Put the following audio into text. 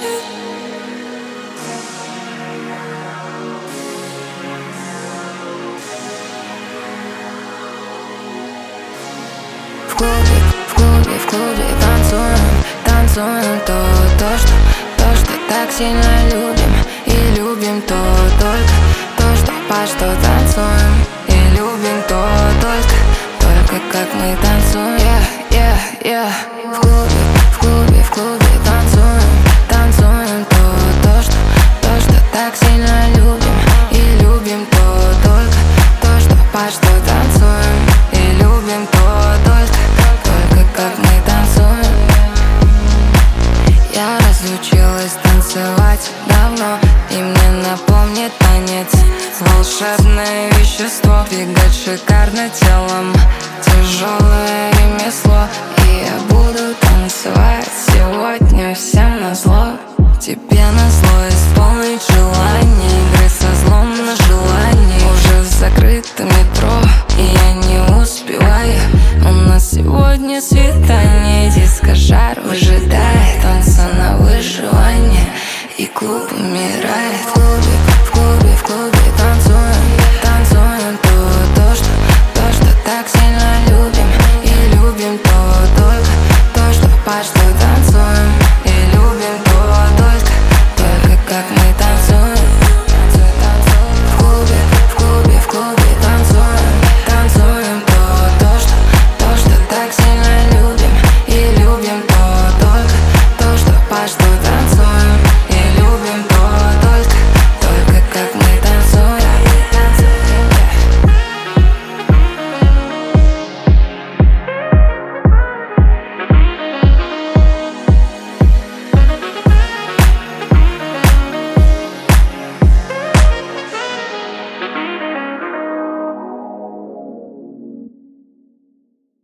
В клубе танцуем то, что так сильно любим. И любим только то, что по что танцуем. И любим только как мы танцуем. Yeah, yeah, yeah.